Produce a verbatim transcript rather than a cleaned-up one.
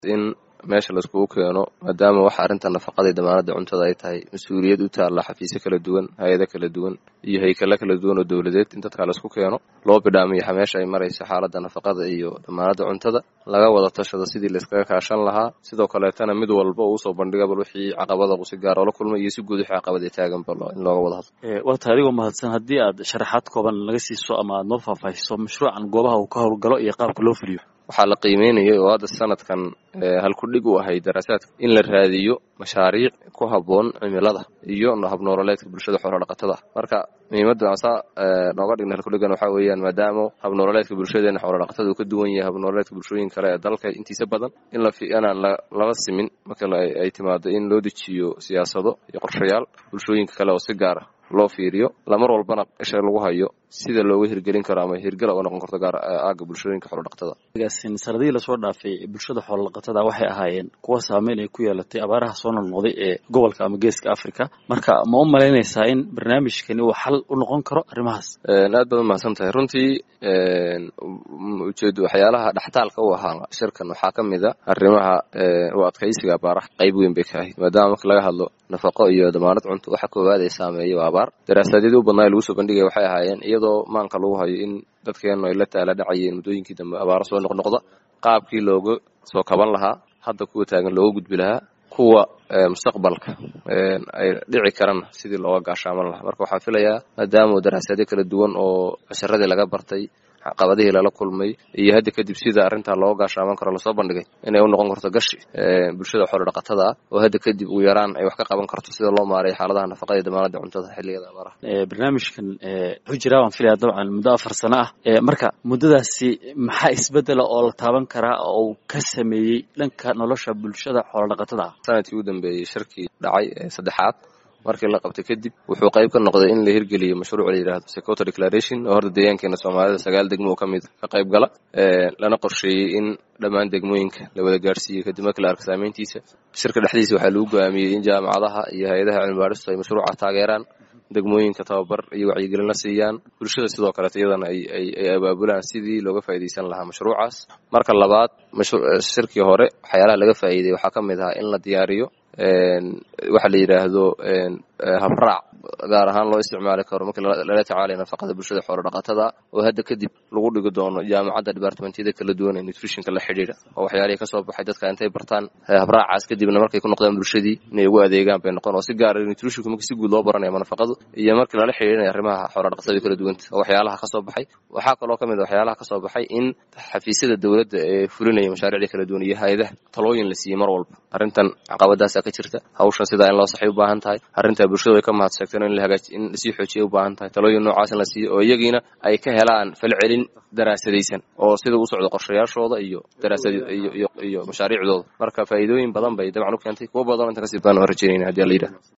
in meesha la isku keeno maadaama waxa arinta nafaqada iyo damaanada cuntada ay tahay mas'uuliyad u taala xafiisyo kala duwan hay'ado kala duwan iyo haykalo kala duwan oo dawladeed in dadka la isku keeno loo bidhaamiyo meesha ay marayso xaaladda nafaqada iyo damaanada cuntada laga wada tashado sidii la iskaga kaashan lahaa sidoo kale tan mid walba uu soo bandhiga bal wixii caqabada uu si gaar ah la kulmay iyo si guud wixii caqabada taagan bal in looga wada hadlo ee waa taariikh mahadsan hadii aad sharaxaad kooban laga siiso ama aad noo faahfaahiso mashruucan goobaha uu ka howlgalo iyo qaabka loo fuliyo waxaa la qiimeynayay oo hadda sanadkan hal ku dhig u ahay daraasaadka in la raadiyo mashaariic ku haboon cimilada iyo hab nololeedka bulshada xoolo dhaqatada marka muhiimadda asa nooga dhigna hal ku dhigan waxa weeyaan maadaama hab nololeedka bulshadeena xoolo dhaqatada uu ka duwan yahay hab nololeedka bulshooyinka kale ee dalka intiisa badan in la fiicnaan laba simin marka ay timaado in loo dejiyo siyaasado iyo qorshayaal bulshooyinka kale oo si gaar ah loo fiiriyo lamar walbana isha lagu hayo sida looga hirgelin karo ama hirgal oo noqon karto gaar aaga bulshooyinka xoolo dhaqatada gaasin sanadii la soo dhaafay bulshada xoolo dhaqatada waxay ahaayeen kuwa saameyn ay ku yeelatay abaaraha soo noqday ee gobolka ama geeska Afrika marka ma u maleynaysaa in barnaamijkani uu xal u noqon karo arrimahaas aad baad u mahadsantahay runtii ujeedo waxyaalaha dhaxtaalka u ahaa shirkan waxaa ka mid ah arrimaha oo adkaysiga abaaraha qayb weyn bay ka ahayd maadaama marka laga hadlo nafaqo iyo damaanad cunto waxa koowaad ay saameeyo abaar daraasaadyo u badnaa lagu soo bandhigay waxay ahaayeen iyadoo maanka lagu hayo in dadkeenu ay la taala dhacayeen muddooyinkii dambe abaaro soo noqnoqda qaabkii looga soo kaban lahaa hadda kuwa taagan looga gudbi lahaa kuwa mustaqbalka ay dhici karaan sidii looga gaashaaman lahaa marka waxaan filayaa maadaama daraasaadyo kala duwan oo casharadii laga bartay caqabadihii lala kulmay iyo hadda kadib sida arrinta loo gaashaaman karo la soo bandhigay inay u noqon karto gashi ee bulshada xoolo dhaqatada ah oo hadda kadib uu yaraan ay wax ka qaban karto sida loo maareeyo xaaladaha nafaqada iyo damaanada cuntada xilliga abaaraha ee barnaamijkan ee hujra waan filayaa dabcan muddo afar sano ah ee marka muddadaasi maxaa isbedel oo la taaban karaa oo ka sameeyay dhanka nolosha bulshada xoolo dhaqatada ah sanadkii u dambeeyay shirkii dhacay ee saddexaad markii la qabtay kadib wuxuu qayb ka noqday in la hirgeliyo mashruuc la yiraahdo Secretary Declaration oo horda deegaankeena Soomaalida sagaal degmo oo kamid ka qayb gala ee lana qorsheeyay in dhammaan degmooyinka la wada gaarsiiyo kadib markii la arkay saameyntiisa shirka dhexdiisa waxa lagu go'aamiyay in jaamacadaha iyo hay'adaha cilmi baarista ay mashruuca taageeraan degmooyinka tababar iyo wacyigelin la siiyaan bulshada sidoo kale iyadana ay ay abaabulaan sidii looga faa'iideysan lahaa mashruucaas marka labaad shirkii hore waxyaalaha laga faa'iiday waxa kamid ah in la diyaariyo een waxa la yiraahdo een habraac gaar ahaan loo isticmaali karo marka la tacaalo nafaqada bulshada xoolo dhaqatada oo hadda kadib lagu dhigi doono jaamacadda departmentada kala duwan ee nutritionka la xiriira oo waxyaalaha ka soo baxay dadka intay bartaan habraacaas kadibna markay ku noqdaan bulshadii inay ugu adeegaan bay noqon oo si gaar ah nutritionka markii si guud loo baranayo nafaqadu iyo markii la xiriirinayo arrimaha xoolo dhaqatada kala duwan oo waxyaalaha ka soo baxay waxa kale oo kamid ah waxyaalaha ka soo baxay in xafiisyada dawladda ee fulinaya mashaariicda kala duwan iyo hay'adaha talooyin la siiyay mar walba arrintan caqabadaas ka jirta hawshan sida in loo saxay u baahan tahay arrinta bulshada ay ka mahadsantahay in la hagaajiyo in si xoojiyo u baahan tahay talooyin noocaas la siiyo oo iyagiina ay ka helaan falcelin daraasadaysan oo sida uu socdo qorshayaashooda iyo daraasad iyo iyo mashaariicdooda marka faa'iidooyin badan bay dabcan u keentay kuwa badan inta ka sii baan oo rajaynayna hadii la yiraahdo